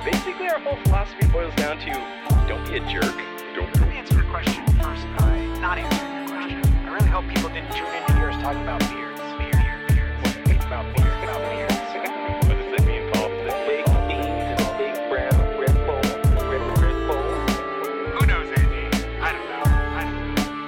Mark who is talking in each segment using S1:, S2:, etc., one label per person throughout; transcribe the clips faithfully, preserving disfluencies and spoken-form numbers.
S1: Basically, our whole philosophy boils down to don't be a jerk. Don't
S2: Let me answer your question first by not answering your question. I really hope people didn't tune in to hear us talking about beards. Beard, beard, beard. It's about beard. It's about beards.
S1: What does that mean, Paul? The big beans and the big brown red bowl. Red, red bowl.
S2: Who knows, Andy? I don't know. I don't know.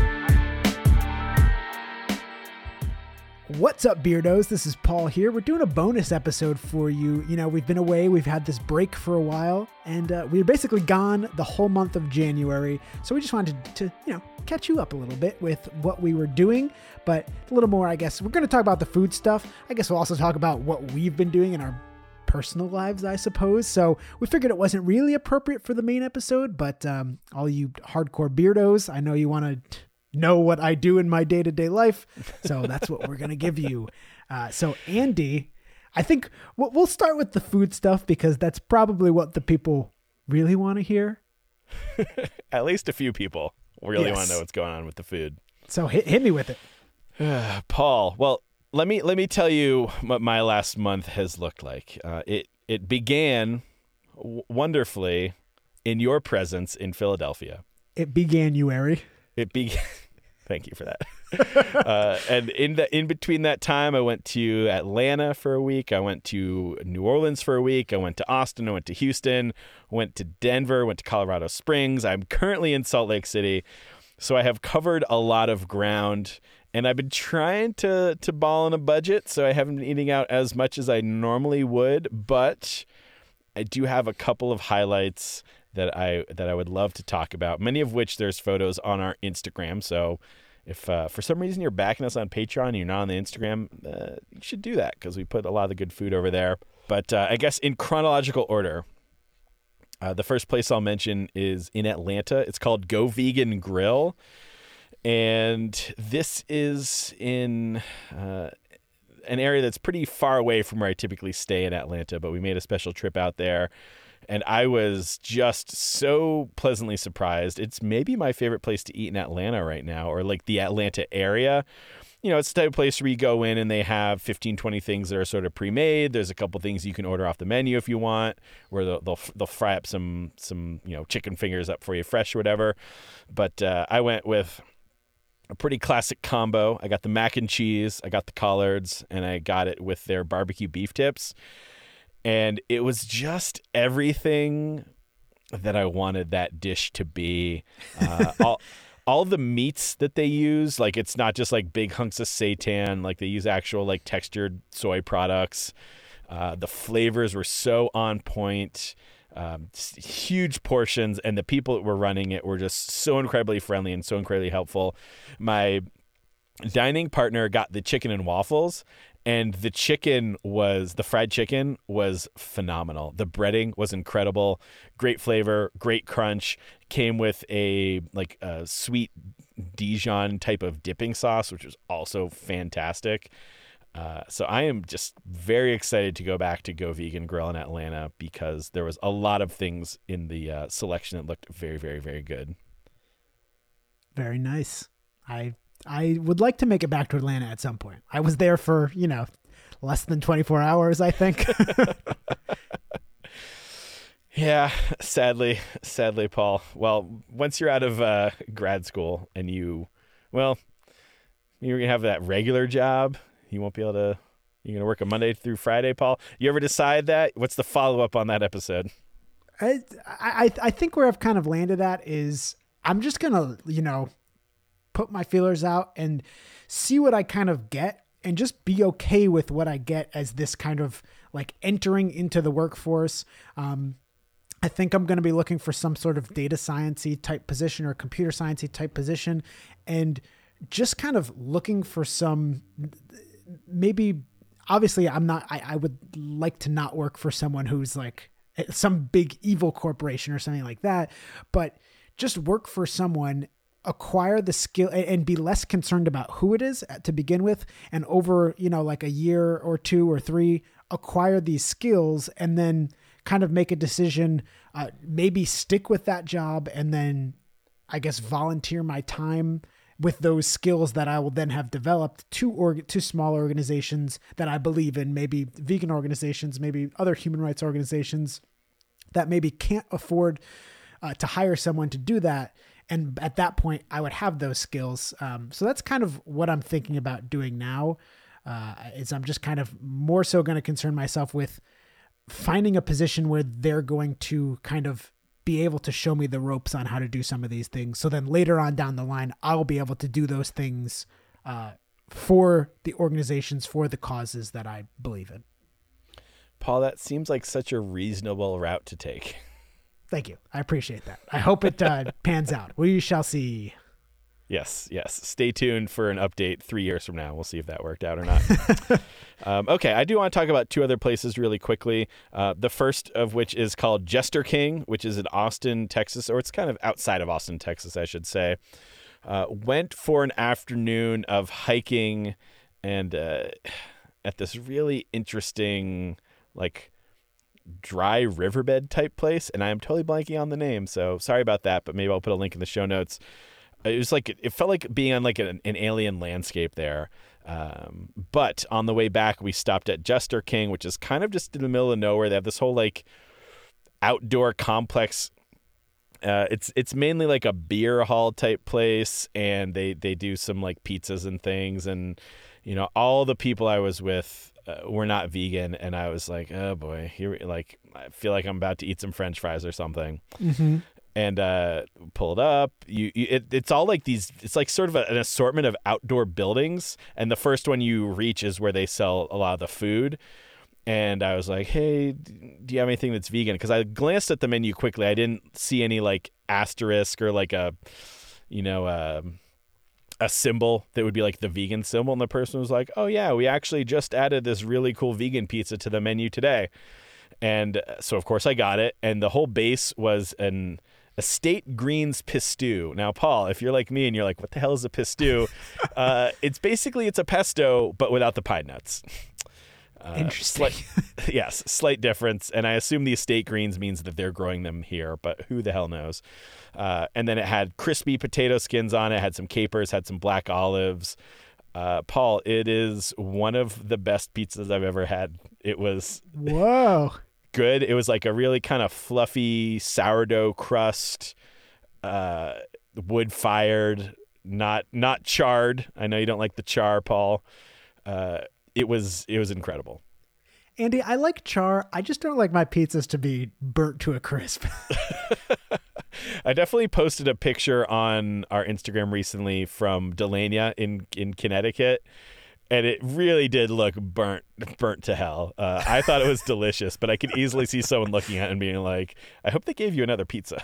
S2: I don't know.
S3: What's up, Beardos? This is Paul here. We're doing a bonus episode for you. You know, we've been away. We've had this break for a while, and uh, we were basically gone the whole month of January. So we just wanted to, you know, catch you up a little bit with what we were doing, but a little more, I guess. We're going to talk about the food stuff. I guess we'll also talk about what we've been doing in our personal lives, I suppose. So we figured it wasn't really appropriate for the main episode, but um, all you hardcore Beardos, I know you want to know what I do in my day-to-day life. So that's what we're going to give you. Uh, so Andy, I think we'll, we'll start with the food stuff because that's probably what the people really want to hear.
S4: At least a few people really
S3: Yes.
S4: want to know what's going on with the food.
S3: So hit, hit me with it.
S4: Paul, well, let me let me tell you what my last month has looked like. Uh, it it began w- wonderfully in your presence in Philadelphia.
S3: It began January.
S4: It began. Thank you for that. uh, and in the in between that time, I went to Atlanta for a week. I went to New Orleans for a week. I went to Austin. I went to Houston. Went to Denver. Went to Colorado Springs. I'm currently in Salt Lake City, so I have covered a lot of ground. And I've been trying to to ball on a budget, so I haven't been eating out as much as I normally would. But I do have a couple of highlights that I that I would love to talk about, many of which there's photos on our Instagram. So if uh, for some reason you're backing us on Patreon and you're not on the Instagram, uh, you should do that because we put a lot of the good food over there. But uh, I guess in chronological order, uh, the first place I'll mention is in Atlanta. It's called Go Vegan Grill. And this is in uh, an area that's pretty far away from where I typically stay in Atlanta, but we made a special trip out there. And I was just so pleasantly surprised. It's maybe my favorite place to eat in Atlanta right now, or like the Atlanta area. You know, it's the type of place where you go in and they have fifteen, twenty things that are sort of pre-made. There's a couple things you can order off the menu if you want, where they'll they'll, they'll fry up some, some, you know, chicken fingers up for you fresh or whatever. But uh, I went with a pretty classic combo. I got the mac and cheese, I got the collards, and I got it with their barbecue beef tips. And it was just everything that I wanted that dish to be. Uh, all, all the meats that they use, like it's not just like big hunks of seitan, like they use actual like textured soy products. Uh, the flavors were so on point, um, huge portions, and the people that were running it were just so incredibly friendly and so incredibly helpful. My dining partner got the chicken and waffles. And the chicken was, the fried chicken was phenomenal. The breading was incredible. Great flavor, great crunch. Came with a like a sweet Dijon type of dipping sauce, which was also fantastic. Uh, so I am just very excited to go back to Go Vegan Grill in Atlanta because there was a lot of things in the uh, selection that looked very, very, very good.
S3: Very nice. I I would like to make it back to Atlanta at some point. I was there for, you know, less than twenty-four hours, I think.
S4: Yeah, sadly, sadly, Paul. Well, once you're out of uh, grad school and you, well, you're going to have that regular job, you won't be able to, you're going to work a Monday through Friday, Paul. You ever decide that? What's the follow-up on that episode?
S3: I, I I think where I've kind of landed at is I'm just going to, you know, put my feelers out and see what I kind of get and just be okay with what I get as this kind of like entering into the workforce. Um, I think I'm going to be looking for some sort of data science-y type position or computer science-y type position and just kind of looking for some, maybe, obviously I'm not, I, I would like to not work for someone who's like some big evil corporation or something like that, but just work for someone, acquire the skill and be less concerned about who it is to begin with. And over, you know, like a year or two or three, acquire these skills and then kind of make a decision, uh, maybe stick with that job and then I guess volunteer my time with those skills that I will then have developed to org- to small organizations that I believe in, maybe vegan organizations, maybe other human rights organizations, that maybe can't afford uh, to hire someone to do that. And at that point, I would have those skills. Um, so that's kind of what I'm thinking about doing now. Uh, is I'm just kind of more so going to concern myself with finding a position where they're going to kind of be able to show me the ropes on how to do some of these things. So then later on down the line, I'll be able to do those things uh, for the organizations, for the causes that I believe in.
S4: Paul, that seems like such a reasonable route to take.
S3: Thank you. I appreciate that. I hope it uh, pans out. We shall see.
S4: Yes, yes. Stay tuned for an update three years from now. We'll see if that worked out or not. um, okay, I do want to talk about two other places really quickly. Uh, the first of which is called Jester King, which is in Austin, Texas, or it's kind of outside of Austin, Texas, I should say. Uh, went for an afternoon of hiking and uh, at this really interesting, like, dry riverbed type place. And I am totally blanking on the name, so sorry about that, but maybe I'll put a link in the show notes. It was like, it felt like being on like an, an alien landscape there. Um, but on the way back, we stopped at Jester King, which is kind of just in the middle of nowhere. They have this whole like outdoor complex. Uh, it's it's mainly like a beer hall type place, and they, they do some like pizzas and things. And, you know, all the people I was with uh, were not vegan. And I was like, oh boy, here, like, I feel like I'm about to eat some French fries or something.
S3: Mm-hmm.
S4: And uh, pulled up. You, you it, it's all like these. It's like sort of a, an assortment of outdoor buildings. And the first one you reach is where they sell a lot of the food. And I was like, "Hey, do you have anything that's vegan?" Because I glanced at the menu quickly. I didn't see any like asterisk or like a, you know, uh, a symbol that would be like the vegan symbol. And the person was like, "Oh yeah, we actually just added this really cool vegan pizza to the menu today." And so of course I got it. And the whole base was an Estate Greens Pistou. Now, Paul, if you're like me and you're like, what the hell is a pistou? uh, it's basically, it's a pesto, but without the pine nuts. Uh,
S3: Interesting.
S4: Slight, yes, slight difference. And I assume the estate greens means that they're growing them here, but who the hell knows? Uh, and then it had crispy potato skins on it, had some capers, had some black olives. Uh, Paul, it is one of the best pizzas I've ever had. It was...
S3: Whoa.
S4: good. It was like a really kind of fluffy sourdough crust, uh, wood fired, not not charred. I know you don't like the char, Paul. Uh, it was it was incredible.
S3: Andy, I like char. I just don't like my pizzas to be burnt to a crisp.
S4: I definitely posted a picture on our Instagram recently from Delania in in Connecticut. And it really did look burnt, burnt to hell. Uh, I thought it was delicious, but I could easily see someone looking at it and being like, "I hope they gave you another pizza."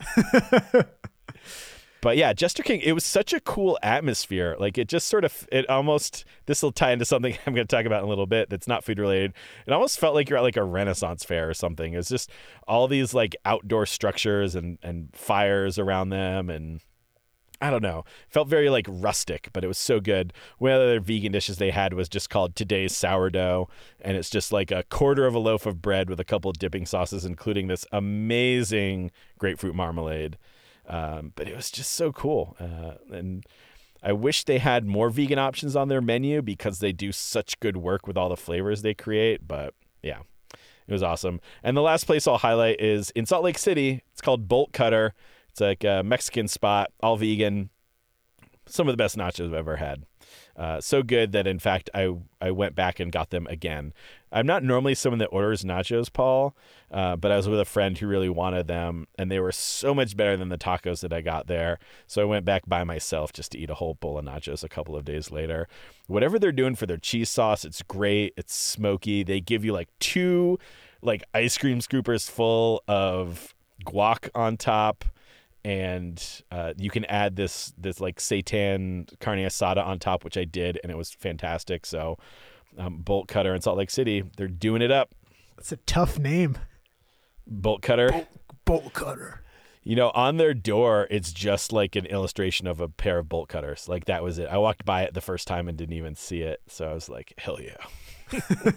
S4: But yeah, Jester King, it was such a cool atmosphere. Like it just sort of, it almost, this will tie into something I'm going to talk about in a little bit that's not food related. It almost felt like you're at like a Renaissance fair or something. It's just all these like outdoor structures and, and fires around them, and I don't know. Felt very like rustic, but it was so good. One of the other vegan dishes they had was just called Today's Sourdough, and it's just like a quarter of a loaf of bread with a couple of dipping sauces, including this amazing grapefruit marmalade. Um, but it was just so cool. Uh, and I wish they had more vegan options on their menu because they do such good work with all the flavors they create. But yeah, it was awesome. And the last place I'll highlight is in Salt Lake City. It's called Bolt Cutter. It's like a Mexican spot, all vegan. Some of the best nachos I've ever had. Uh, so good that, in fact, I I went back and got them again. I'm not normally someone that orders nachos, Paul, uh, but I was with a friend who really wanted them, and they were so much better than the tacos that I got there. So I went back by myself just to eat a whole bowl of nachos a couple of days later. Whatever they're doing for their cheese sauce, it's great. It's smoky. They give you like two like ice cream scoopers full of guac on top. And uh, you can add this this like seitan carne asada on top, which I did, and it was fantastic. So um, Bolt Cutter in Salt Lake City, they're doing it up.
S3: It's a tough name.
S4: Bolt Cutter.
S3: Bolt, bolt Cutter.
S4: You know, on their door, it's just like an illustration of a pair of bolt cutters. Like that was it. I walked by it the first time and didn't even see it. So I was like, hell yeah.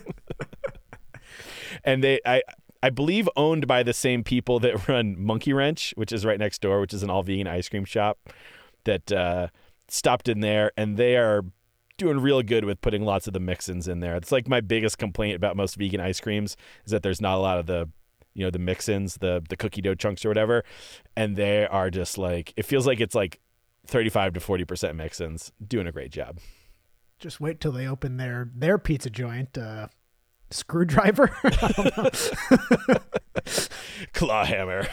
S4: And they, I. I believe owned by the same people that run Monkey Wrench, which is right next door, which is an all-vegan ice cream shop that uh, stopped in there, and they are doing real good with putting lots of the mix-ins in there. It's like my biggest complaint about most vegan ice creams is that there's not a lot of the you know, the mix-ins, the the cookie dough chunks or whatever, and they are just like, it feels like it's like thirty-five to forty percent mix-ins. Doing a great job.
S3: Just wait till they open their their pizza joint. Uh, Screwdriver,
S4: claw hammer.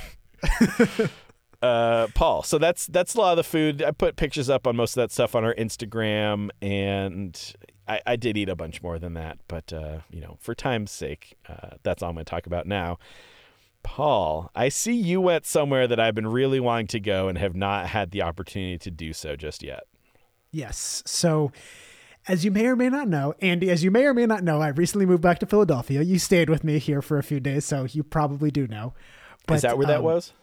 S4: uh, Paul. So that's that's a lot of the food. I put pictures up on most of that stuff on our Instagram, and I, I did eat a bunch more than that. But uh, you know, for time's sake, uh, that's all I'm going to talk about now. Paul, I see you went somewhere that I've been really wanting to go and have not had the opportunity to do so just yet.
S3: Yes. So, as you may or may not know, Andy, as you may or may not know, I recently moved back to Philadelphia. You stayed with me here for a few days, so you probably do know. But,
S4: Is that where
S3: um,
S4: that was?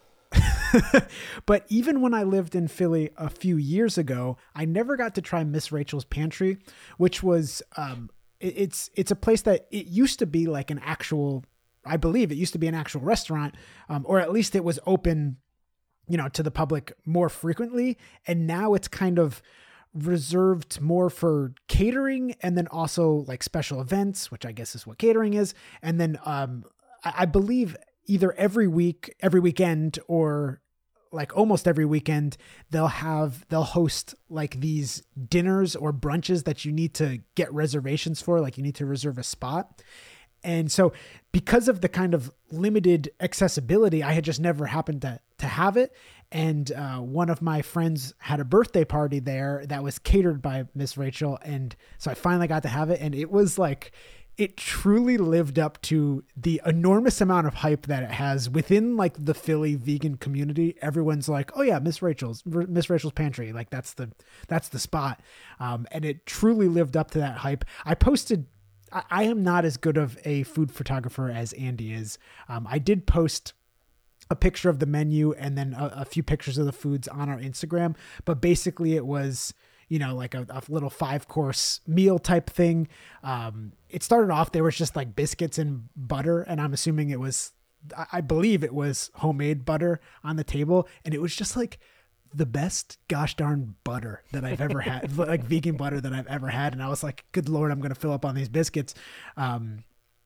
S3: But even when I lived in Philly a few years ago, I never got to try Miss Rachel's Pantry, which was um, it, it's it's a place that it used to be like an actual, I believe it used to be an actual restaurant, um, or at least it was open, you know, to the public more frequently, and now it's kind of reserved more for catering, and then also like special events, which I guess is what catering is. And then um, I, I believe either every week, every weekend, or like almost every weekend, they'll have, they'll host like these dinners or brunches that you need to get reservations for, like you need to reserve a spot. And so because of the kind of limited accessibility, I had just never happened to, to have it. And uh, one of my friends had a birthday party there that was catered by Miss Rachel. And so I finally got to have it. And it was like, it truly lived up to the enormous amount of hype that it has within like the Philly vegan community. Everyone's like, oh yeah, Miss Rachel's, Miss Rachel's Pantry. Like that's the, that's the spot. Um, and it truly lived up to that hype. I posted, I, I am not as good of a food photographer as Andy is. Um, I did post a picture of the menu and then a, a few pictures of the foods on our Instagram, but basically it was, you know, like a, a little five course meal type thing. Um, it started off, there was just like biscuits and butter. And I'm assuming it was, I believe it was homemade butter on the table. And it was just like the best gosh darn butter that I've ever had, like vegan butter that I've ever had. And I was like, good Lord, I'm going to fill up on these biscuits. Um,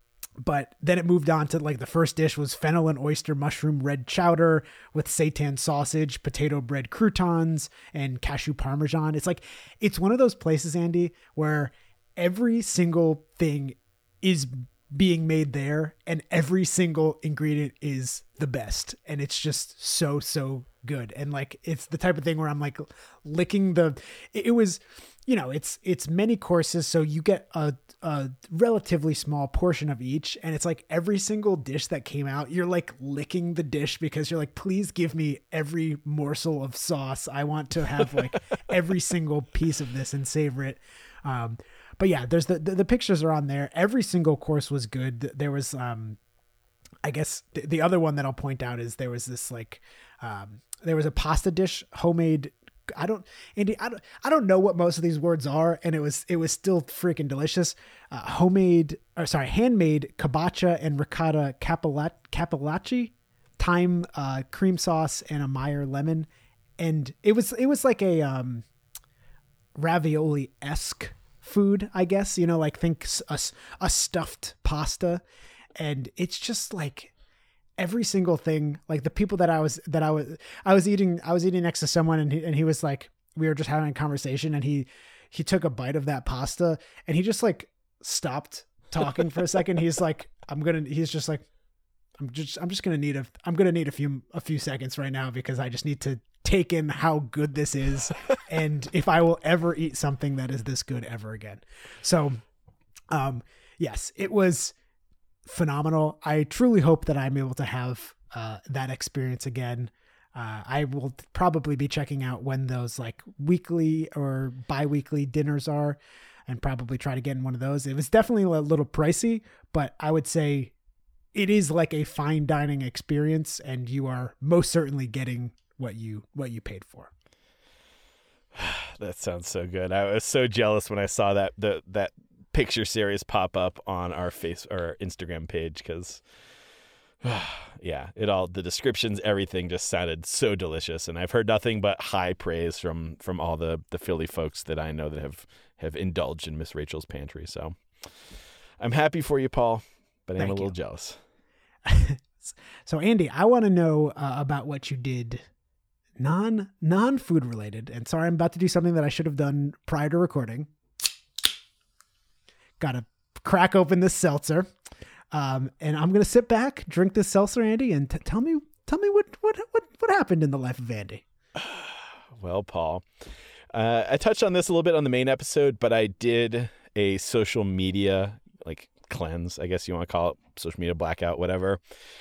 S3: But then it moved on to like the first dish was fennel and oyster mushroom red chowder with seitan sausage, potato bread croutons, and cashew parmesan. It's like, it's one of those places, Andy, where every single thing is being made there and every single ingredient is the best. And it's just so, so good. And like, it's the type of thing where I'm like licking the, it, it was, you know, it's, it's many courses. So you get a, a relatively small portion of each. And it's like every single dish that came out, you're like licking the dish because you're like, please give me every morsel of sauce. I want to have like every single piece of this and savor it. Um, but yeah, there's the, the, the pictures are on there. Every single course was good. There was, um, I guess the, the other one that I'll point out is there was this like, um, there was a pasta dish, homemade. I don't, Andy, I don't, I don't know what most of these words are. And it was, it was still freaking delicious. Uh, homemade, or sorry, handmade kabocha and ricotta cappellacci, thyme, uh, cream sauce, and a Meyer lemon. And it was, it was like a, um, ravioli-esque food, I guess, you know, like think a, a stuffed pasta. And it's just like every single thing, like the people that I was, that I was, I was eating, I was eating next to someone and he, and he was like, we were just having a conversation and he, he took a bite of that pasta and he just like stopped talking for a second. He's like, I'm going to, he's just like, I'm just, I'm just going to need a, I'm going to need a few, a few seconds right now because I just need to take in how good this is. And if I will ever eat something that is this good ever again. So, um, yes, it was phenomenal. I truly hope that I'm able to have, uh, that experience again. Uh, I will probably be checking out when those like weekly or bi-weekly dinners are and probably try to get in one of those. It was definitely a little pricey, but I would say it is like a fine dining experience and you are most certainly getting what you, what you paid for.
S4: That sounds so good. I was so jealous when I saw that, the, that picture series pop up on our face or Instagram page. Cause yeah, it all, the descriptions, everything just sounded so delicious. And I've heard nothing but high praise from, from all the, the Philly folks that I know that have, have indulged in Miss Rachel's Pantry. So I'm happy for you, Paul, but I'm a little
S3: you.
S4: jealous.
S3: Yes. So Andy, I want to know uh, about what you did non non food related. And sorry, I'm about to do something that I should have done prior to recording. Got to crack open this seltzer. Um, and I'm going to sit back, drink this seltzer, Andy, and t- tell me, tell me what, what, what, what happened in the life of Andy.
S4: Well, Paul, uh, I touched on this a little bit on the main episode, but I did a social media like cleanse, I guess you want to call it, social media blackout, whatever.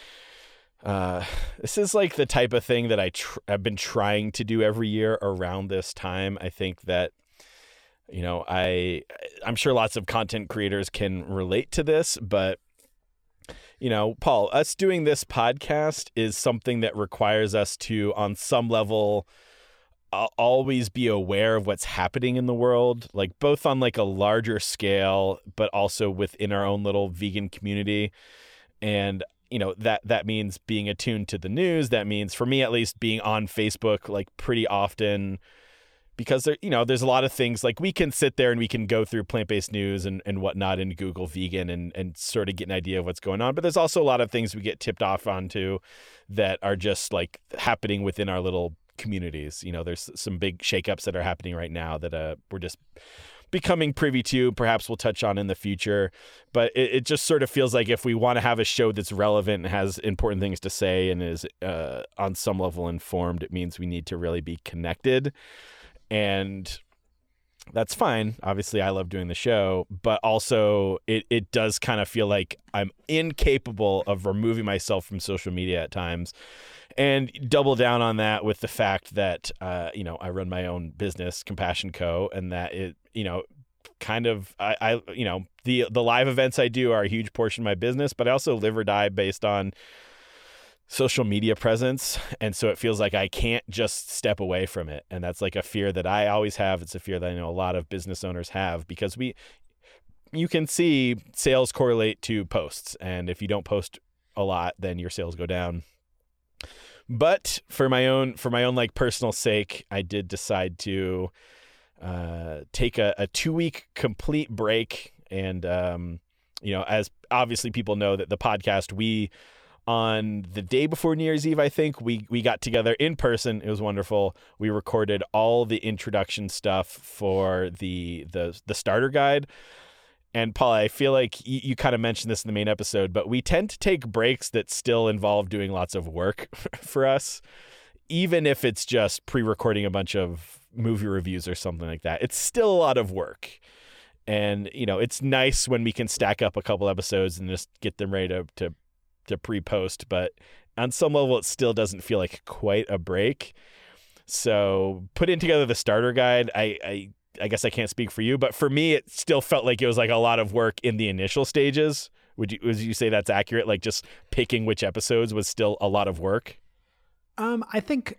S4: Uh, this is like the type of thing that I tr- I've been trying to do every year around this time. I think that, you know, I, I'm sure lots of content creators can relate to this, but you know, Paul, us doing this podcast is something that requires us to, on some level, uh, always be aware of what's happening in the world, like both on like a larger scale, but also within our own little vegan community. And, you know, that, that means being attuned to the news. That means, for me at least, being on Facebook like pretty often, because there, you know, there's a lot of things like we can sit there and we can go through plant-based news and, and whatnot and Google vegan and, and sort of get an idea of what's going on. But there's also a lot of things we get tipped off onto that are just like happening within our little communities. You know, there's some big shakeups that are happening right now that uh, we're just becoming privy to. Perhaps we'll touch on in the future. But it, it just sort of feels like if we want to have a show that's relevant and has important things to say and is uh, on some level informed, it means we need to really be connected. And that's fine. Obviously, I love doing the show, but also it, it does kind of feel like I'm incapable of removing myself from social media at times, and double down on that with the fact that, uh, you know, I run my own business, Compassion Co., and that it, you know, kind of, I, I, you know, the, the live events I do are a huge portion of my business, but I also live or die based on social media presence. And so it feels like I can't just step away from it. And that's like a fear that I always have. It's a fear that I know a lot of business owners have, because we, you can see sales correlate to posts. And if you don't post a lot, then your sales go down. But for my own, for my own like personal sake, I did decide to uh, take a, a two week complete break. And, um, you know, as obviously people know that the podcast, we, on the day before New Year's Eve, I think, we we got together in person. It was wonderful. We recorded all the introduction stuff for the the the starter guide. And Paul, I feel like you, you kind of mentioned this in the main episode, but we tend to take breaks that still involve doing lots of work for us, even if it's just pre-recording a bunch of movie reviews or something like that. It's still a lot of work. And, you know, it's nice when we can stack up a couple episodes and just get them ready to to to pre-post, but on some level it still doesn't feel like quite a break. So putting together the starter guide, I, I I guess I can't speak for you, but for me it still felt like it was like a lot of work in the initial stages. Would you would you say that's accurate? Like just picking which episodes was still a lot of work?
S3: Um, I think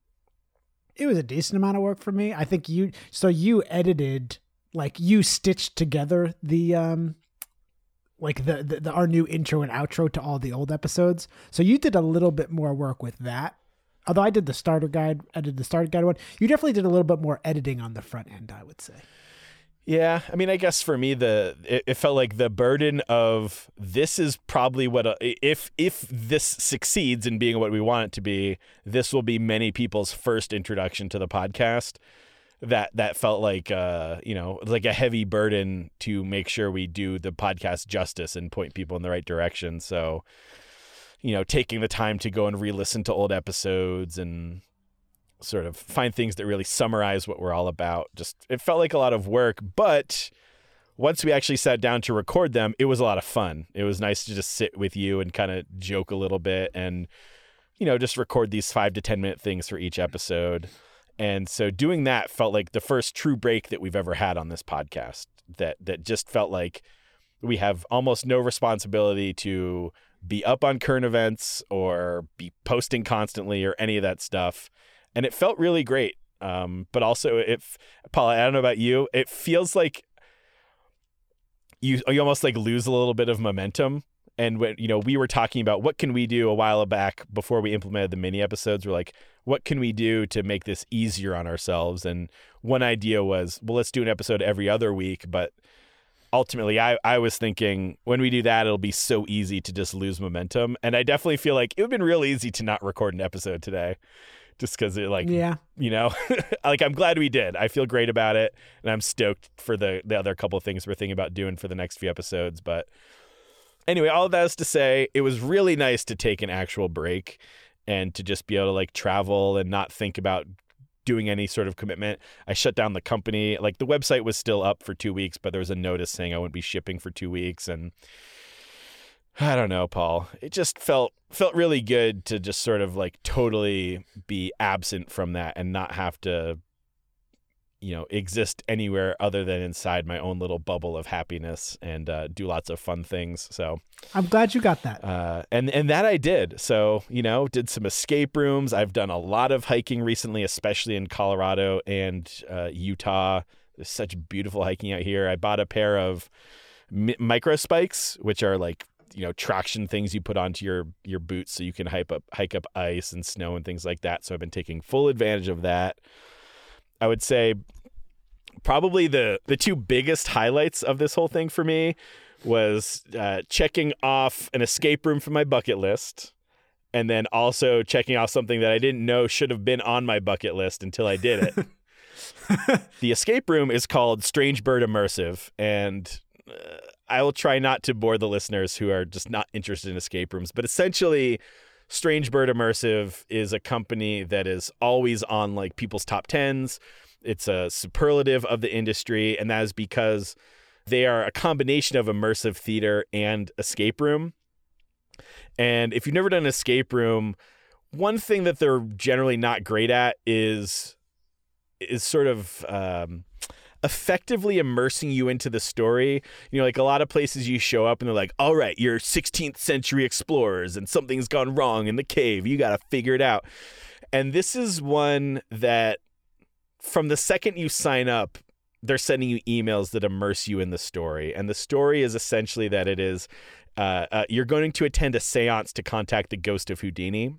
S3: it was a decent amount of work for me. I think you so you edited, like you stitched together the um like the, the, the our new intro and outro to all the old episodes. So you did a little bit more work with that. Although I did the starter guide, I did the starter guide one. You definitely did a little bit more editing on the front end, I would say.
S4: Yeah, I mean, I guess for me, the it, it felt like the burden of this is probably what a, if if this succeeds in being what we want it to be, this will be many people's first introduction to the podcast. That that felt like uh you know like a heavy burden to make sure we do the podcast justice and point people in the right direction. So, you know, taking the time to go and re-listen to old episodes and sort of find things that really summarize what we're all about. Just it felt like a lot of work, but once we actually sat down to record them, it was a lot of fun. It was nice to just sit with you and kind of joke a little bit and, you know, just record these five to ten minute things for each episode. And so doing that felt like the first true break that we've ever had on this podcast, that that just felt like we have almost no responsibility to be up on current events or be posting constantly or any of that stuff. And it felt really great. Um, but also, if Paul, I don't know about you, it feels like you you almost like lose a little bit of momentum. And when, you know, we were talking about what can we do a while back before we implemented the mini episodes, we're like, what can we do to make this easier on ourselves? And one idea was, well, let's do an episode every other week. But ultimately, I, I was thinking when we do that, it'll be so easy to just lose momentum. And I definitely feel like it would have been real easy to not record an episode today just because it like,
S3: Yeah.
S4: you know, like I'm glad we did. I feel great about it. And I'm stoked for the, the other couple of things we're thinking about doing for the next few episodes. But anyway, all of that is to say, it was really nice to take an actual break and to just be able to like travel and not think about doing any sort of commitment. I shut down the company. Like the website was still up for two weeks, but there was a notice saying I wouldn't be shipping for two weeks. And I don't know, Paul, it just felt, felt really good to just sort of like totally be absent from that and not have to, you know, exist anywhere other than inside my own little bubble of happiness and uh, do lots of fun things. So
S3: I'm glad you got that.
S4: Uh, and, and that I did. So, you know, did some escape rooms. I've done a lot of hiking recently, especially in Colorado and uh, Utah. There's such beautiful hiking out here. I bought a pair of mi- micro spikes, which are like, you know, traction things you put onto your, your boots so you can hike up, hike up ice and snow and things like that. So I've been taking full advantage of that. I would say probably the, the two biggest highlights of this whole thing for me was uh, checking off an escape room from my bucket list and then also checking off something that I didn't know should have been on my bucket list until I did it. The escape room is called Strange Bird Immersive, and uh, I will try not to bore the listeners who are just not interested in escape rooms, but essentially Strange Bird Immersive is a company that is always on like people's top tens. It's a superlative of the industry, and that is because they are a combination of immersive theater and escape room. And if you've never done an escape room, one thing that they're generally not great at is is sort of um, effectively immersing you into the story. You know, like a lot of places you show up and they're like, all right, you're sixteenth century explorers and something's gone wrong in the cave. You got to figure it out. And this is one that from the second you sign up, they're sending you emails that immerse you in the story. And the story is essentially that it is, uh, uh, you're going to attend a seance to contact the ghost of Houdini.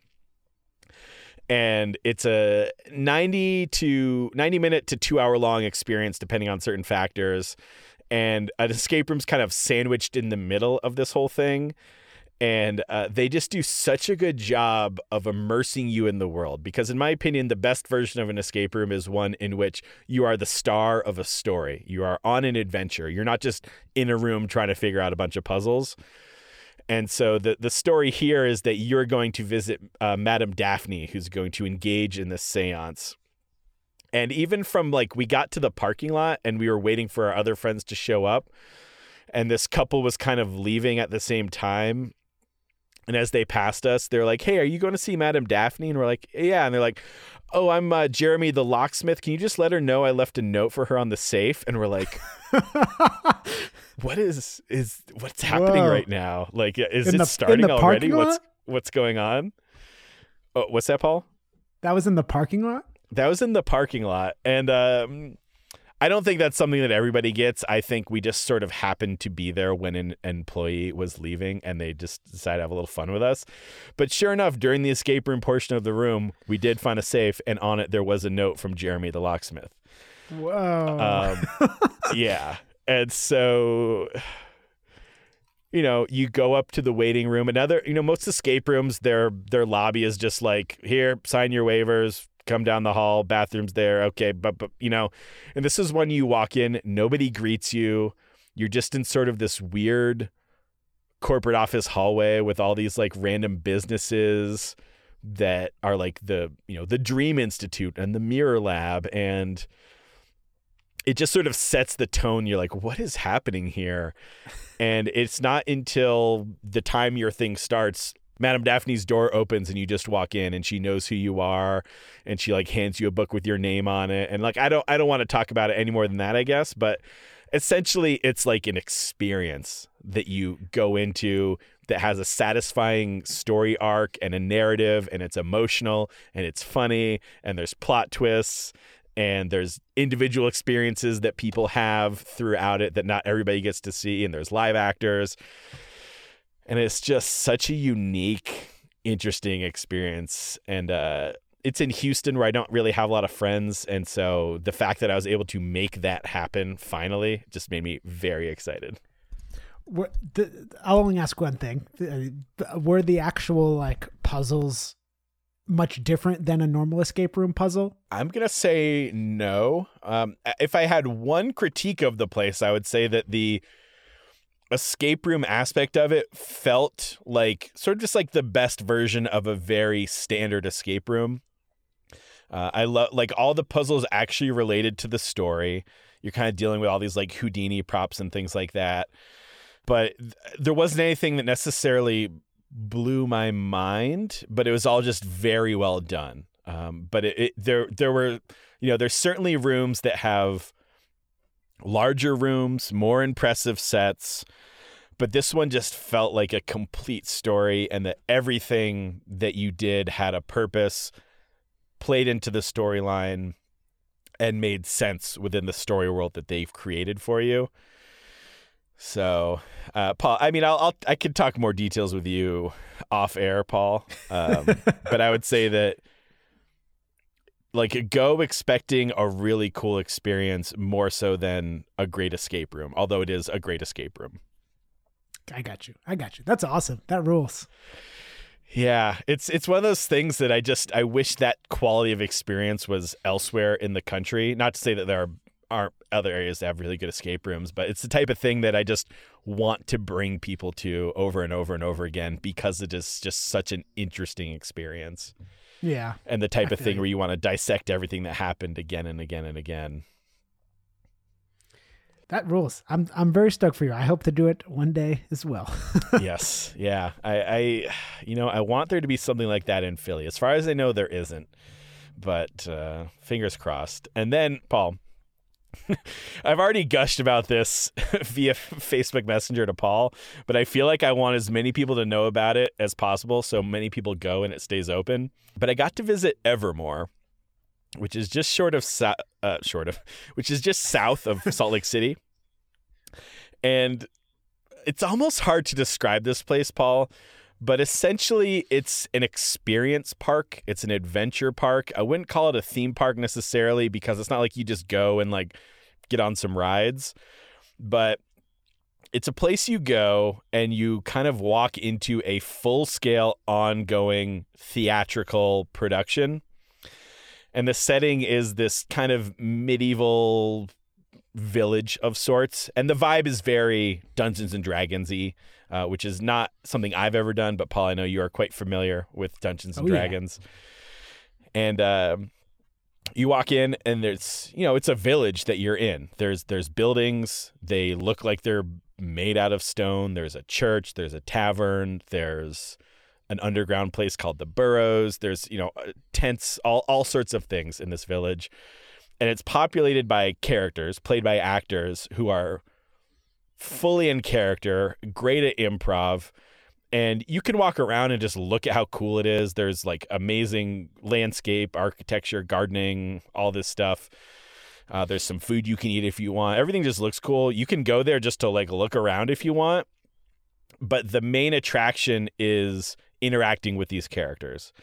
S4: And it's a ninety to ninety minute to two hour long experience, depending on certain factors. And an escape room's kind of sandwiched in the middle of this whole thing. And uh, they just do such a good job of immersing you in the world. Because in my opinion, the best version of an escape room is one in which you are the star of a story. You are on an adventure. You're not just in a room trying to figure out a bunch of puzzles. And so the, the story here is that you're going to visit uh, Madame Daphne, who's going to engage in this seance. And even from like, we got to the parking lot and we were waiting for our other friends to show up. And this couple was kind of leaving at the same time. And as they passed us, they're like, hey, are you going to see Madame Daphne? And we're like, yeah. And they're like, oh, I'm uh, Jeremy the locksmith. Can you just let her know I left a note for her on the safe? And we're like, what is, is what's happening
S3: Whoa.
S4: right now? Like, is
S3: In
S4: it
S3: the- in
S4: starting
S3: the
S4: already?
S3: parking
S4: What's,
S3: lot?
S4: what's going on? Oh, what's that, Paul?
S3: That was in the parking lot?
S4: That was in the parking lot. And um, I don't think that's something that everybody gets. I think we just sort of happened to be there when an employee was leaving and they just decided to have a little fun with us. But sure enough, during the escape room portion of the room, we did find a safe, and on it there was a note from Jeremy the locksmith.
S3: Whoa.
S4: Um, yeah. And so, you know, you go up to the waiting room. Another, you know, most escape rooms, their their lobby is just like, here, sign your waivers, come down the hall, bathrooms there. Okay. But, but, you know, and this is when you walk in, nobody greets you. You're just in sort of this weird corporate office hallway with all these like random businesses that are like the, you know, the Dream Institute and the Mirror Lab. And it just sort of sets the tone. You're like, what is happening here? And it's not until the time your thing starts, Madame Daphne's door opens and you just walk in and she knows who you are and she like hands you a book with your name on it. And like, I don't, I don't want to talk about it any more than that, I guess, but essentially it's like an experience that you go into that has a satisfying story arc and a narrative, and it's emotional and it's funny and there's plot twists and there's individual experiences that people have throughout it that not everybody gets to see. And there's live actors. And it's just such a unique, interesting experience. And uh, it's in Houston where I don't really have a lot of friends. And so the fact that I was able to make that happen finally just made me very excited.
S3: What, the, I'll only ask one thing. Uh, Were the actual like puzzles much different than a normal escape room puzzle?
S4: I'm going to say no. Um, if I had one critique of the place, I would say that the escape room aspect of it felt like sort of just like the best version of a very standard escape room. Uh, I love like all the puzzles actually related to the story. You're kind of dealing with all these like Houdini props and things like that. But th- there wasn't anything that necessarily blew my mind, but it was all just very well done. Um, but it, it there there were, you know, there's certainly rooms that have larger rooms, more impressive sets, but this one just felt like a complete story, and that everything that you did had a purpose, played into the storyline, and made sense within the story world that they've created for you. So, uh, Paul, I mean, I'll, I'll I could talk more details with you off air, Paul, um, but I would say that like go expecting a really cool experience more so than a great escape room, although it is a great escape room.
S3: I got you. I got you. That's awesome. That rules.
S4: Yeah, it's it's one of those things that I just I wish that quality of experience was elsewhere in the country. Not to say that there are, aren't other areas that have really good escape rooms, but it's the type of thing that I just want to bring people to over and over and over again because it is just such an interesting experience.
S3: Yeah.
S4: And the type
S3: I
S4: of
S3: feel
S4: thing
S3: you.
S4: where you want to dissect everything that happened again and again and again.
S3: That rules. I'm I'm very stoked for you. I hope to do it one day as well.
S4: Yes. Yeah. I, I, you know, I want there to be something like that in Philly. As far as I know, there isn't, but uh, fingers crossed. And then, Paul, I've already gushed about this via Facebook Messenger to Paul, but I feel like I want as many people to know about it as possible so many people go and it stays open. But I got to visit Evermore, which is just short of so- uh, short of, which is just south of Salt Lake City. And it's almost hard to describe this place, Paul, but essentially it's an experience park. It's an adventure park. I wouldn't call it a theme park necessarily because it's not like you just go and like get on some rides, but it's a place you go and you kind of walk into a full-scale ongoing theatrical production. And the setting is this kind of medieval village of sorts. And the vibe is very Dungeons and Dragons-y, uh, which is not something I've ever done. But, Paul, I know you are quite familiar with Dungeons and
S3: Oh, yeah.
S4: Dragons. And uh, you walk in and there's, you know, it's a village that you're in. There's there's buildings. They look like they're made out of stone. There's a church. There's a tavern. There's an underground place called the Burrows. There's, you know, tents, all, all sorts of things in this village. And it's populated by characters played by actors who are fully in character, great at improv. And you can walk around and just look at how cool it is. There's like amazing landscape, architecture, gardening, all this stuff. Uh, there's some food you can eat if you want. Everything just looks cool. You can go there just to like look around if you want. But the main attraction is interacting with these characters.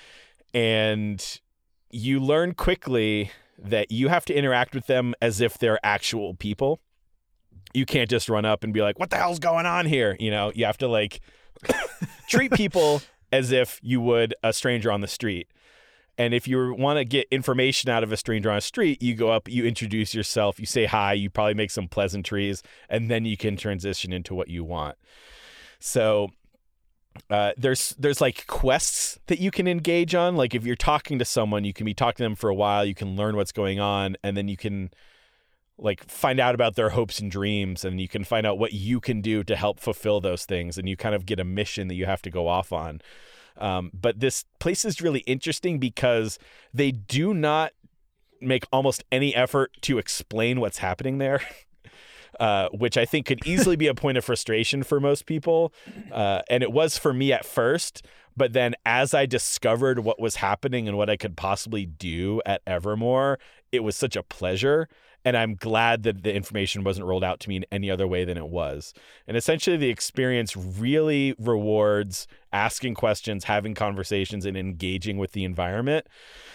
S4: And you learn quickly that you have to interact with them as if they're actual people. You can't just run up and be like, what the hell's going on here? You know, you have to like treat people as if you would a stranger on the street. And if you want to get information out of a stranger on the street, you go up, you introduce yourself, you say hi, you probably make some pleasantries, and then you can transition into what you want. So uh, there's there's like quests that you can engage on. Like if you're talking to someone, you can be talking to them for a while, you can learn what's going on, and then you can like find out about their hopes and dreams, and you can find out what you can do to help fulfill those things, and you kind of get a mission that you have to go off on. Um, but this place is really interesting because they do not make almost any effort to explain what's happening there. Uh, which I think could easily be a point of frustration for most people. Uh, and it was for me at first. But then as I discovered what was happening and what I could possibly do at Evermore, it was such a pleasure. And I'm glad that the information wasn't rolled out to me in any other way than it was. And essentially, the experience really rewards asking questions, having conversations, and engaging with the environment.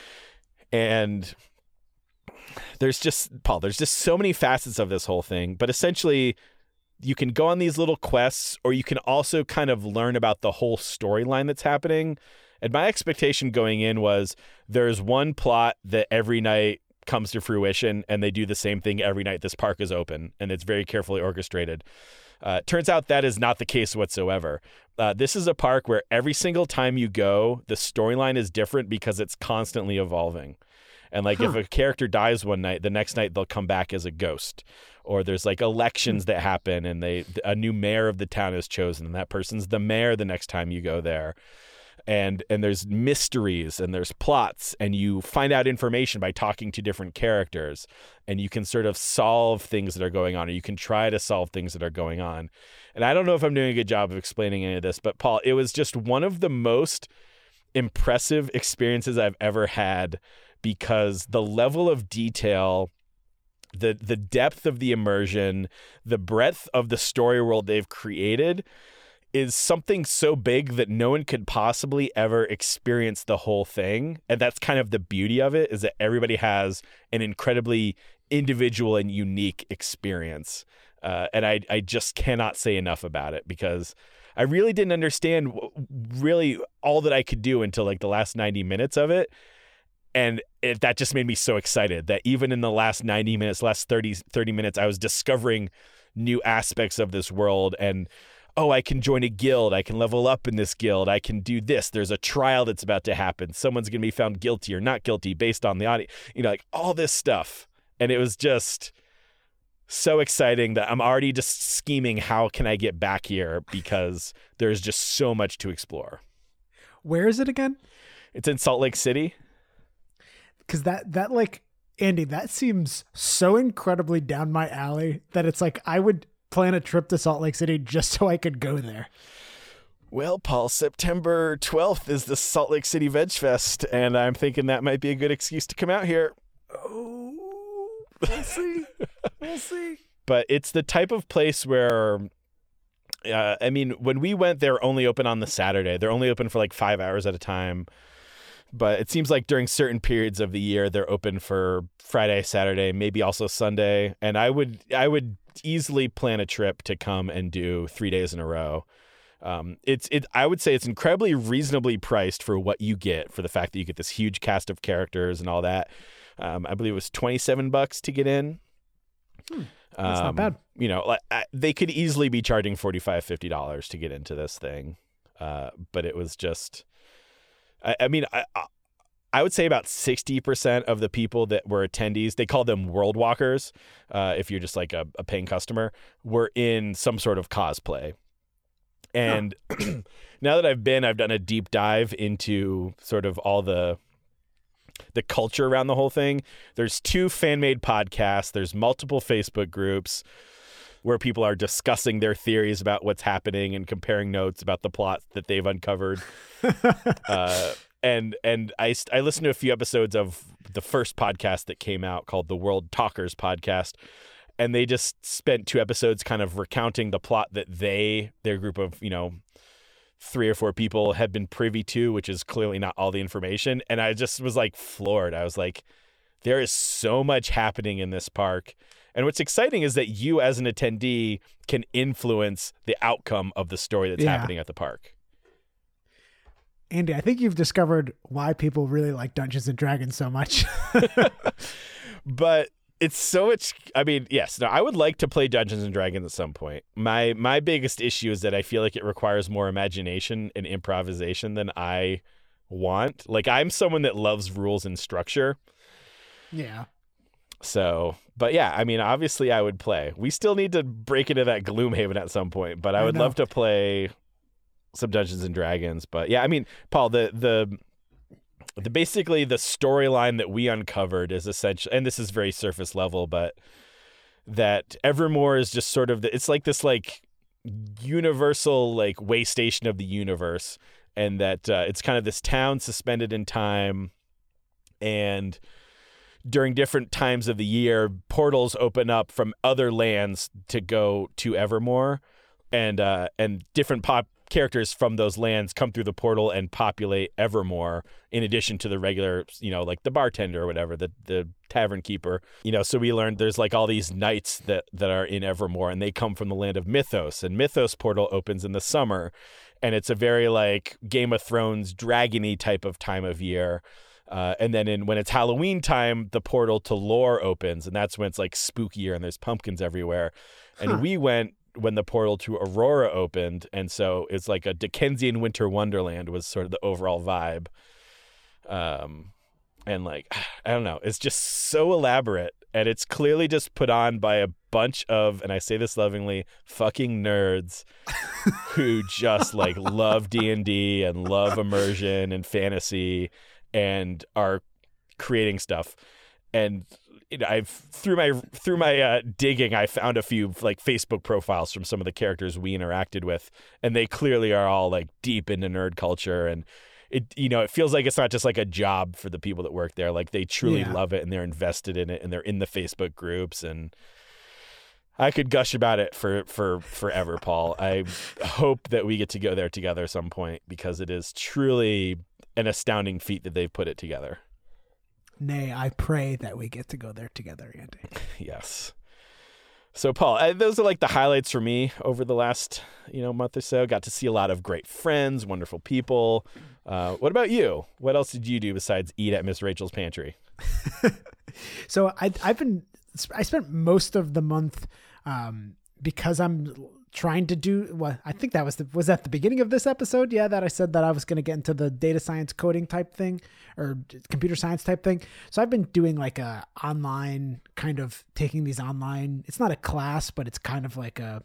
S4: And there's just, Paul, there's just so many facets of this whole thing. But essentially, you can go on these little quests, or you can also kind of learn about the whole storyline that's happening. And my expectation going in was there's one plot that every night comes to fruition, and they do the same thing every night this park is open, and it's very carefully orchestrated. Uh, turns out that is not the case whatsoever. Uh, this is a park where every single time you go, the storyline is different because it's constantly evolving. And like, huh. if a character dies one night, the next night they'll come back as a ghost. Or there's like elections that happen, and they a new mayor of the town is chosen, and that person's the mayor the next time you go there. And and there's mysteries, and there's plots, and you find out information by talking to different characters, and you can sort of solve things that are going on, or you can try to solve things that are going on. And I don't know if I'm doing a good job of explaining any of this, but Paul, it was just one of the most impressive experiences I've ever had, because the level of detail, the the depth of the immersion, the breadth of the story world they've created is something so big that no one could possibly ever experience the whole thing. And that's kind of the beauty of it, is that everybody has an incredibly individual and unique experience. Uh, and I, I just cannot say enough about it, because I really didn't understand really all that I could do until like the last ninety minutes of it. And it, that just made me so excited that even in the last ninety minutes, last thirty, thirty minutes, I was discovering new aspects of this world. And oh, I can join a guild. I can level up in this guild. I can do this. There's a trial that's about to happen. Someone's going to be found guilty or not guilty based on the audience. You know, like all this stuff. And it was just so exciting that I'm already just scheming, how can I get back here? Because there's just so much to explore.
S3: Where is it again?
S4: It's in Salt Lake City.
S3: Because that, that like, Andy, that seems so incredibly down my alley that it's like I would plan a trip to Salt Lake City just so I could go there.
S4: Well, Paul, September twelfth is the Salt Lake City Veg Fest, and I'm thinking that might be a good excuse to come out here.
S3: Oh, we'll see. We'll see.
S4: But it's the type of place where, uh, I mean, when we went, they were only open on the Saturday. They're only open for like five hours at a time. But it seems like during certain periods of the year, they're open for Friday, Saturday, maybe also Sunday. And I would I would easily plan a trip to come and do three days in a row. Um, it's it. I would say it's incredibly reasonably priced for what you get, for the fact that you get this huge cast of characters and all that. Um, I believe it was twenty-seven bucks to get in.
S3: Hmm, that's
S4: um,
S3: not bad.
S4: You know, like, I, they could easily be charging forty-five dollars, fifty dollars to get into this thing. Uh, but it was just... I, I mean, I, I would say about sixty percent of the people that were attendees, they call them world walkers, uh, if you're just like a, a paying customer, were in some sort of cosplay. And huh. Now that I've been, I've done a deep dive into sort of all the the culture around the whole thing. There's two fan-made podcasts. There's multiple Facebook groups where people are discussing their theories about what's happening and comparing notes about the plot that they've uncovered. uh, and and I, I listened to a few episodes of the first podcast that came out called the World Talkers Podcast, and they just spent two episodes kind of recounting the plot that they, their group of, you know, three or four people had been privy to, which is clearly not all the information. And I just was like floored. I was like, there is so much happening in this park. And what's exciting is that you as an attendee can influence the outcome of the story that's
S3: yeah.
S4: happening at the park.
S3: Andy, I think you've discovered why people really like Dungeons and Dragons so much.
S4: But it's so much. I mean, yes, no, I would like to play Dungeons and Dragons at some point. My my biggest issue is that I feel like it requires more imagination and improvisation than I want. Like, I'm someone that loves rules and structure.
S3: Yeah.
S4: So, but yeah, I mean, obviously I would play. We still need to break into that Gloomhaven at some point, but I, I would know. love to play some Dungeons and Dragons. But yeah, I mean, Paul, the the the basically the storyline that we uncovered is essentially, and this is very surface level, but that Evermore is just sort of the, it's like this like universal like way station of the universe, and that uh, it's kind of this town suspended in time, and during different times of the year, portals open up from other lands to go to Evermore, and uh, and different pop characters from those lands come through the portal and populate Evermore, in addition to the regular, you know, like the bartender or whatever, the the tavern keeper. You know, so we learned there's like all these knights that, that are in Evermore, and they come from the land of Mythos, and Mythos portal opens in the summer, and it's a very like Game of Thrones dragony type of time of year. Uh, and then in when it's Halloween time, the portal to Lore opens, and that's when it's like spookier and there's pumpkins everywhere. And
S3: Huh.
S4: we went when the portal to Aurora opened, and so it's like a Dickensian winter wonderland was sort of the overall vibe. Um, and like, I don't know, it's just so elaborate, and it's clearly just put on by a bunch of, and I say this lovingly, fucking nerds who just like love D and D and love immersion and fantasy and are creating stuff. And you know, I've through my through my uh, digging, I found a few like Facebook profiles from some of the characters we interacted with, and they clearly are all like deep into nerd culture, and it you know it feels like it's not just like a job for the people that work there. Like they truly
S3: Yeah.
S4: love it, and they're invested in it, and they're in the Facebook groups, and I could gush about it for for forever, Paul. I hope that we get to go there together at some point, because it is truly an astounding feat that they've put it together.
S3: Nay, I pray that we get to go there together, Andy.
S4: Yes. So, Paul, I, those are like the highlights for me over the last, you know, month or so. Got to see a lot of great friends, wonderful people. Uh, what about you? What else did you do besides eat at Miss Rachel's Pantry?
S3: So I, I've been, I spent most of the month um, because I'm trying to do, well, I think that was the, was that the beginning of this episode? Yeah, that I said that I was going to get into the data science coding type thing or computer science type thing. So I've been doing like a online kind of taking these online, it's not a class, but it's kind of like a,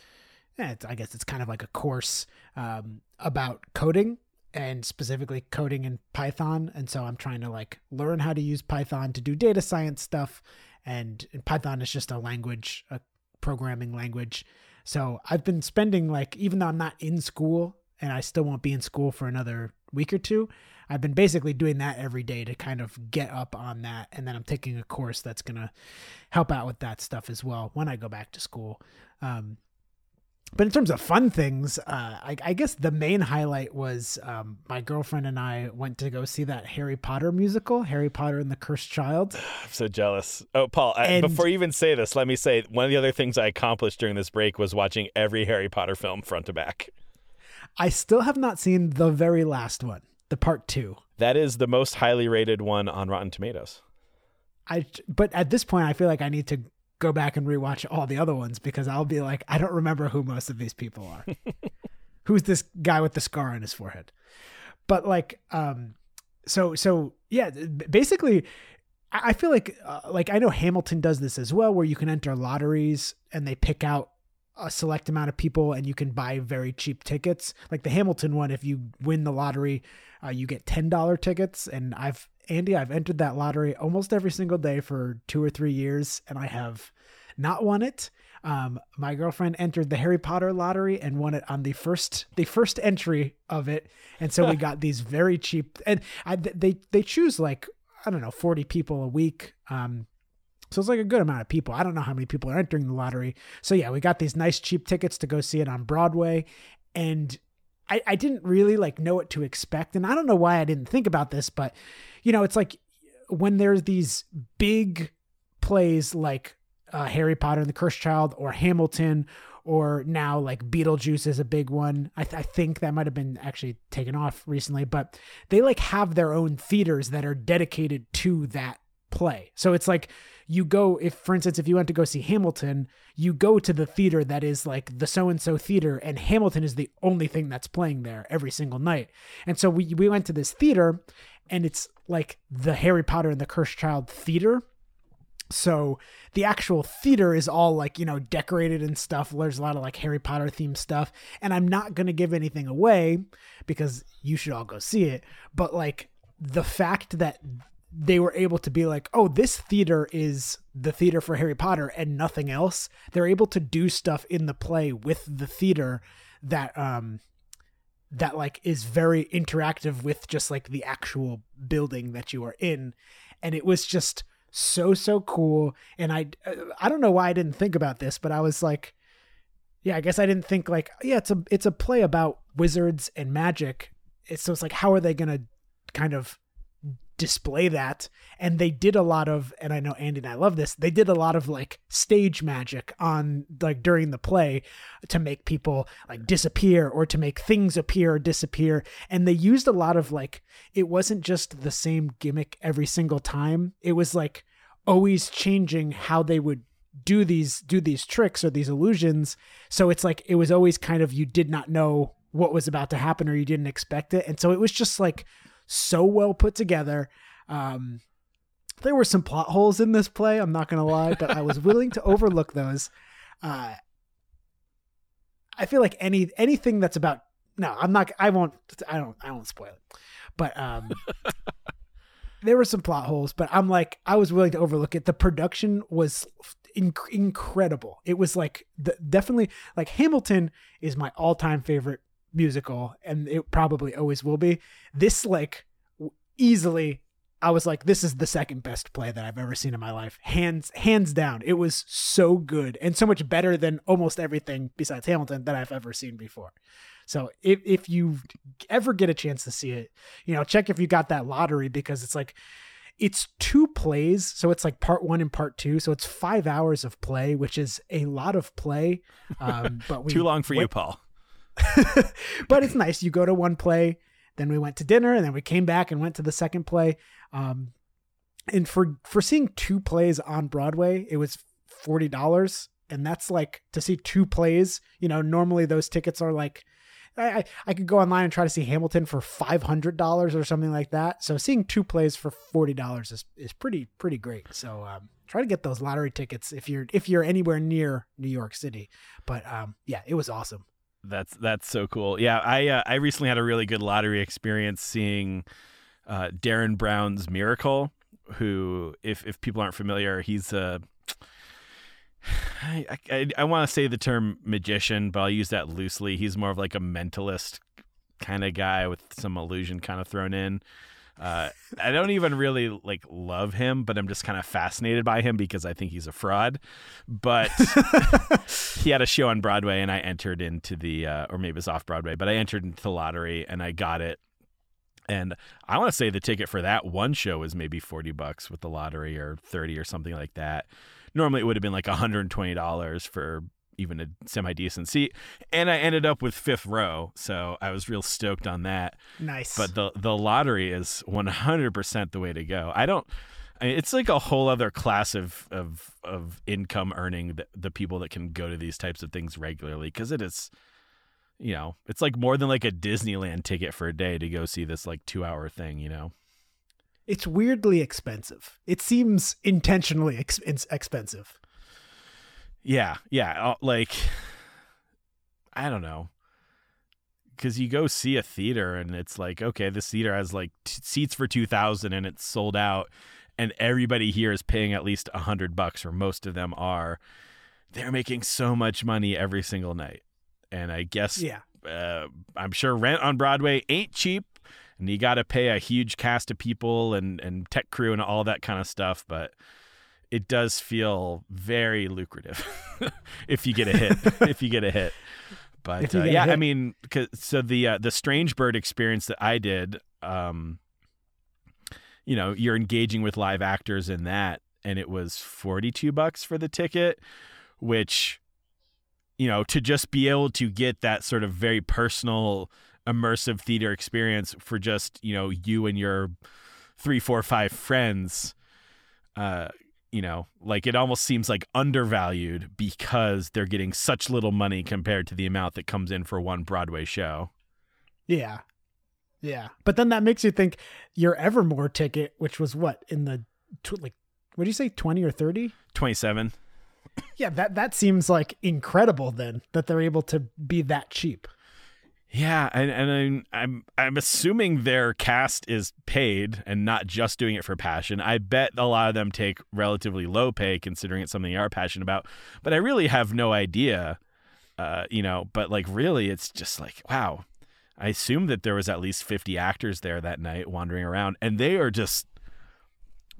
S3: eh, it's, I guess it's kind of like a course um, about coding, and specifically coding in Python. And so I'm trying to like learn how to use Python to do data science stuff. And, and Python is just a language, a programming language. So I've been spending like, even though I'm not in school and I still won't be in school for another week or two, I've been basically doing that every day to kind of get up on that. And then I'm taking a course that's going to help out with that stuff as well when I go back to school. Um, But in terms of fun things, uh, I, I guess the main highlight was um, my girlfriend and I went to go see that Harry Potter musical, Harry Potter and the Cursed Child.
S4: I'm so jealous. Oh, Paul, I,
S3: And-
S4: before you even say this, let me say one of the other things I accomplished during this break was watching every Harry Potter film front to back.
S3: I still have not seen the very last one, the part two.
S4: That is the most highly rated one on Rotten Tomatoes.
S3: I but at this point, I feel like I need to go back and rewatch all the other ones because I'll be like, I don't remember who most of these people are. Who's this guy with the scar on his forehead? But like, um, so so yeah, basically, I I feel like uh, like I know Hamilton does this as well, where you can enter lotteries and they pick out a select amount of people and you can buy very cheap tickets. Like the Hamilton one, if you win the lottery, uh, you get ten dollars tickets. And I've, Andy, I've entered that lottery almost every single day for two or three years and I have not won it. Um, my girlfriend entered the Harry Potter lottery and won it on the first, the first entry of it. And so we got these very cheap, and I, they, they choose like, I don't know, forty people a week. Um, So it's like a good amount of people. I don't know how many people are entering the lottery. So yeah, we got these nice cheap tickets to go see it on Broadway. And I, I didn't really like know what to expect. And I don't know why I didn't think about this, but you know, it's like when there's these big plays like uh, Harry Potter and the Cursed Child or Hamilton, or now like Beetlejuice is a big one. I, th- I think that might've been actually taken off recently, but they like have their own theaters that are dedicated to that play. So it's like you go, if for instance, if you went to go see Hamilton, you go to the theater that is like the so-and-so theater, and Hamilton is the only thing that's playing there every single night. And so we, we went to this theater and it's like the Harry Potter and the Cursed Child theater. So the actual theater is all like, you know, decorated and stuff. There's a lot of like Harry Potter themed stuff, and I'm not going to give anything away because you should all go see it. But like the fact that they were able to be like, oh, this theater is the theater for Harry Potter and nothing else. They're able to do stuff in the play with the theater that, um, that like is very interactive with just like the actual building that you are in. And it was just so, so cool. And I, I don't know why I didn't think about this, but I was like, yeah, I guess I didn't think like, yeah, it's a, it's a play about wizards and magic. It's, so it's like, how are they going to kind of display that? And they did a lot of, and I know Andy and I love this, they did a lot of like stage magic on like during the play to make people like disappear or to make things appear or disappear. And they used a lot of like, it wasn't just the same gimmick every single time. It was like always changing how they would do these, do these tricks or these illusions. So it's like, it was always kind of, you did not know what was about to happen or you didn't expect it. And so it was just like so well put together. Um, there were some plot holes in this play, I'm not going to lie, but I was willing to overlook those. Uh, I feel like any, anything that's about, no, I'm not, I won't, I don't, I won't spoil it, but, um, there were some plot holes, but I'm like, I was willing to overlook it. The production was inc- incredible. It was like the, definitely like Hamilton is my all time favorite musical, and it probably always will be. This like easily, I was like, this is the second best play that I've ever seen in my life. Hands, hands down. It was so good and so much better than almost everything besides Hamilton that I've ever seen before. So if, if you ever get a chance to see it, you know, check if you got that lottery, because it's like, it's two plays. So it's like part one and part two. So it's five hours of play, which is a lot of play. Um, but we
S4: Too long for
S3: went,
S4: you, Paul.
S3: But it's nice. You go to one play, then we went to dinner, and then we came back and went to the second play. Um, and for, for seeing two plays on Broadway, it was forty dollars. And that's like, to see two plays, you know, normally those tickets are like, I, I could go online and try to see Hamilton for five hundred dollars or something like that. So seeing two plays for forty dollars is, is pretty, pretty great. So, um, try to get those lottery tickets if you're, if you're anywhere near New York City. But, um, yeah, it was awesome.
S4: That's that's so cool. Yeah, I uh, I recently had a really good lottery experience seeing uh, Darren Brown's Miracle, who, if if people aren't familiar, he's a I I, I want to say the term magician, but I'll use that loosely. He's more of like a mentalist kind of guy with some illusion kind of thrown in. Uh, I don't even really like love him, but I'm just kind of fascinated by him because I think he's a fraud. But he had a show on Broadway, and I entered into the, uh, or maybe it was off Broadway, but I entered into the lottery and I got it. And I want to say the ticket for that one show was maybe forty bucks with the lottery, or thirty or something like that. Normally it would have been like one hundred twenty dollars for even a semi-decent seat, and I ended up with fifth row, so I was real stoked on that.
S3: Nice.
S4: But the the lottery is one hundred percent the way to go. I don't I mean, it's like a whole other class of of of income earning, the, the people that can go to these types of things regularly, because it is, you know, it's like more than like a Disneyland ticket for a day to go see this like two hour thing, you know.
S3: It's weirdly expensive. It seems intentionally ex- expensive.
S4: Yeah, yeah, like, I don't know, because you go see a theater and it's like, okay, this theater has like t- seats for two thousand and it's sold out, and everybody here is paying at least a hundred bucks, or most of them are. They're making so much money every single night, and I guess,
S3: yeah,
S4: uh, I'm sure rent on Broadway ain't cheap, and you got to pay a huge cast of people and and tech crew and all that kind of stuff, but it does feel very lucrative if you get a hit. if you get a hit, but uh, yeah, I mean, cause, so the uh, the Strange Bird experience that I did, um, you know, you're engaging with live actors in that, and it was forty-two bucks for the ticket, which, you know, to just be able to get that sort of very personal, immersive theater experience for just, you know, you and your three, four, five friends, uh. You know, like, it almost seems like undervalued because they're getting such little money compared to the amount that comes in for one Broadway show.
S3: Yeah. Yeah. But then that makes you think your Evermore ticket, which was what, in the, tw- like, what do you say, twenty or thirty?
S4: twenty-seven.
S3: Yeah, that, that seems like incredible then, that they're able to be that cheap.
S4: Yeah, and, and I'm, I'm I'm assuming their cast is paid and not just doing it for passion. I bet a lot of them take relatively low pay, considering it's something they are passionate about. But I really have no idea, uh, you know. But like, really, it's just like, wow. I assume that there was at least fifty actors there that night wandering around, and they are just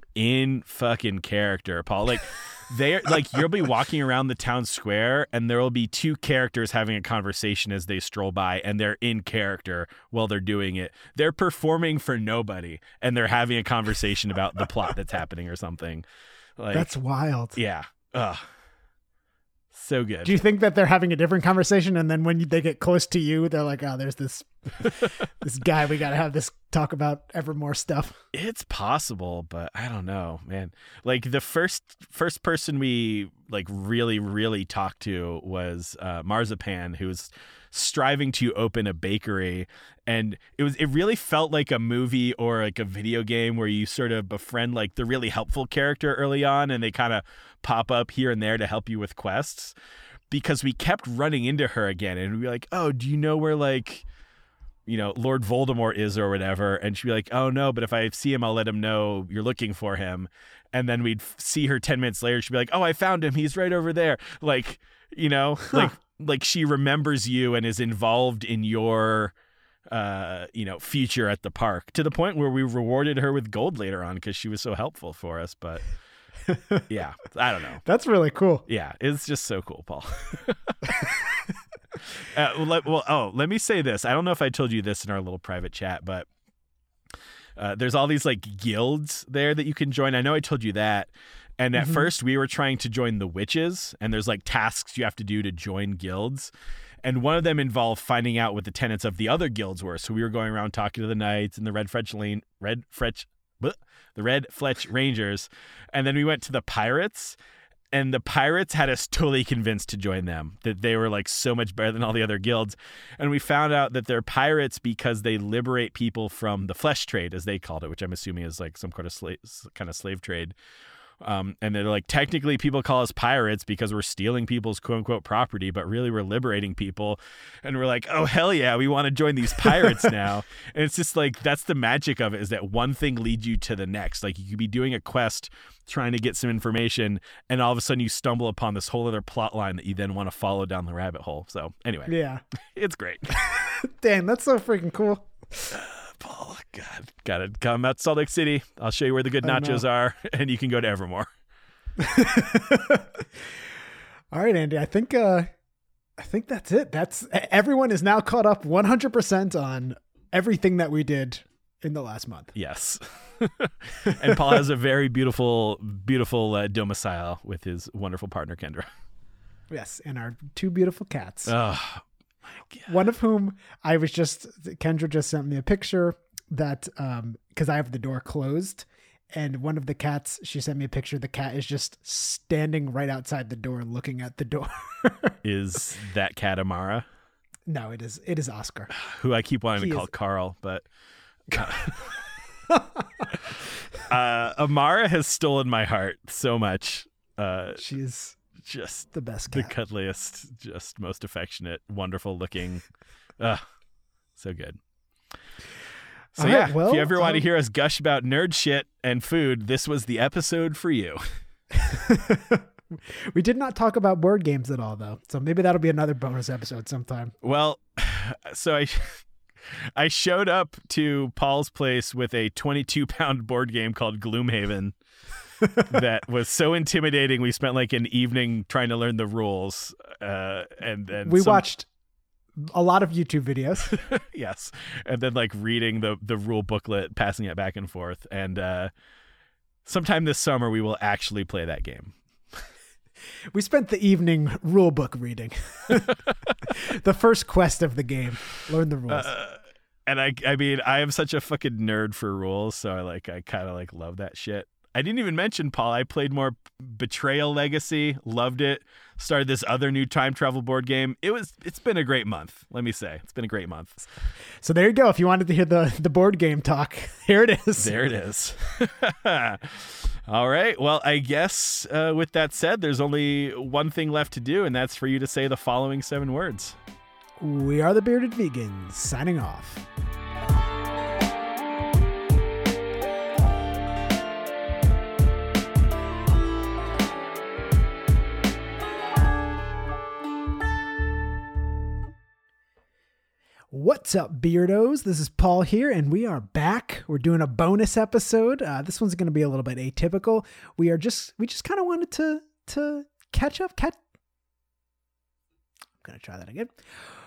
S4: in fucking character, Paul. Like they're like, you'll be walking around the town square and there will be two characters having a conversation as they stroll by, and they're in character while they're doing it. They're performing for nobody and they're having a conversation about the plot that's happening or something. Like,
S3: That's wild.
S4: yeah. Ugh. So good.
S3: Do you think that they're having a different conversation, and then when you, they get close to you, they're like, "Oh, there's this this guy. We got to have this talk about Evermore stuff."
S4: It's possible, but I don't know, man. Like the first first person we like really really talked to was uh, Marzipan, who was striving to open a bakery, and it was it really felt like a movie or like a video game where you sort of befriend like the really helpful character early on, and they kind of pop up here and there to help you with quests, because we kept running into her again, and we'd be like, "Oh, do you know where like, you know, Lord Voldemort is or whatever?" And she'd be like, "Oh no, but if I see him, I'll let him know you're looking for him." And then we'd see her ten minutes later. She'd be like, "Oh, I found him. He's right over there." Like, you know, huh. like like she remembers you and is involved in your, uh, you know, future at the park, to the point where we rewarded her with gold later on because she was so helpful for us. But yeah, I don't know.
S3: That's really cool.
S4: Yeah, it's just so cool, Paul. uh, well, let, well, oh, let me say this. I don't know if I told you this in our little private chat, but uh, there's all these like guilds there that you can join. I know I told you that. And at mm-hmm. first we were trying to join the witches, and there's like tasks you have to do to join guilds. And one of them involved finding out what the tenets of the other guilds were. So we were going around talking to the knights and the Red Fletch Lane, Red Fletch, bleh, the Red Fletch Rangers. And then we went to the pirates, and the pirates had us totally convinced to join them, that they were like so much better than all the other guilds. And we found out that they're pirates because they liberate people from the flesh trade, as they called it, which I'm assuming is like some kind of slave, kind of slave trade. Um, and they're like, technically people call us pirates because we're stealing people's quote unquote property, but really we're liberating people. And we're like, oh, hell yeah, we want to join these pirates now. And it's just like, that's the magic of it, is that one thing leads you to the next. Like you could be doing a quest trying to get some information, and all of a sudden you stumble upon this whole other plot line that you then want to follow down the rabbit hole. So anyway,
S3: yeah,
S4: it's great.
S3: Dang, that's so freaking cool.
S4: Paul, God, gotta come out to Salt Lake City. I'll show you where the good nachos are, and you can go to Evermore.
S3: All right, Andy. I think uh, I think that's it. That's everyone is now caught up one hundred percent on everything that we did in the last month.
S4: Yes, and Paul has a very beautiful, beautiful uh, domicile with his wonderful partner Kendra.
S3: Yes, and our two beautiful cats.
S4: Oh.
S3: One of whom I was just, Kendra just sent me a picture that, um, cause I have the door closed, and one of the cats, she sent me a picture. The cat is just standing right outside the door, looking at the door.
S4: Is that cat Amara?
S3: No, it is, it is Oscar,
S4: who I keep wanting he to call is... Carl, but uh, Amara has stolen my heart so much. Uh,
S3: She's
S4: just
S3: the best cat.
S4: The cuddliest, just most affectionate, wonderful looking. Uh, so good. So
S3: All
S4: yeah,
S3: right, well,
S4: if you ever want
S3: um,
S4: to hear us gush about nerd shit and food, this was the episode for you.
S3: We did not talk about board games at all, though. So maybe that'll be another bonus episode sometime.
S4: Well, so I I showed up to Paul's place with a twenty-two pound board game called Gloomhaven. That was so intimidating. We spent like an evening trying to learn the rules, uh, and then
S3: we
S4: some...
S3: watched a lot of YouTube videos.
S4: Yes, and then like reading the the rule booklet, passing it back and forth. And uh, sometime this summer, we will actually play that game.
S3: We spent the evening rule book reading. The first quest of the game. Learn the rules.
S4: Uh, and I, I mean, I am such a fucking nerd for rules, so I like, I kind of like love that shit. I didn't even mention, Paul, I played more Betrayal Legacy, loved it. Started this other new time travel board game. It was, it's been a great month. Let me say, it's been a great month.
S3: So there you go. If you wanted to hear the, the board game talk, here it is.
S4: There it is. All right. Well, I guess uh, with that said, there's only one thing left to do, and that's for you to say the following seven words.
S3: We are the Bearded Vegans, signing off. What's up, Beardos? This is Paul here, and we are back We're doing a bonus episode. Uh, this one's going to be a little bit atypical. We are just, we just kind of wanted to, to catch up. Catch. I'm going to try that again.